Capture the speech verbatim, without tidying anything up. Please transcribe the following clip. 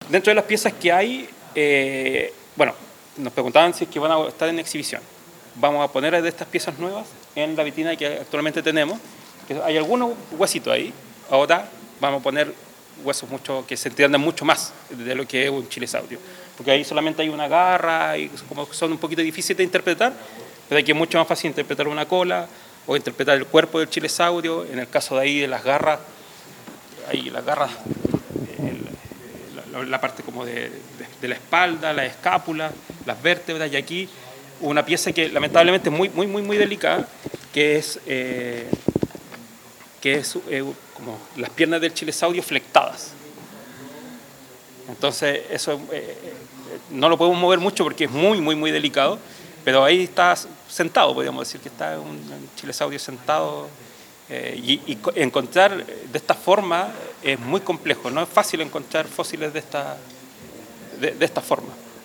dentro de las piezas que hay, eh, bueno, nos preguntaban si es que van a estar en exhibición. Vamos a poner de estas piezas nuevas en la vitrina que actualmente tenemos. Que hay algunos huesitos ahí. Ahora vamos a poner huesos mucho, que se entiendan mucho más de lo que es un chilesaurio. Porque ahí solamente hay una garra y como son un poquito difíciles de interpretar, pero aquí es mucho más fácil interpretar una cola o interpretar el cuerpo del chilesaurio. En el caso de ahí de las garras, ahí las garras, el, la, la parte como de, de, de la espalda, la escápula, las vértebras, y aquí una pieza que lamentablemente es muy, muy, muy, muy delicada, que es, eh, que es eh, como las piernas del chilesaurio flectadas. Entonces eso eh, no lo podemos mover mucho porque es muy, muy, muy delicado, pero ahí está sentado, podríamos decir que está un, un chilesaurio sentado. Eh, y, y encontrar de esta forma es muy complejo, no es fácil encontrar fósiles de esta, de, de esta forma.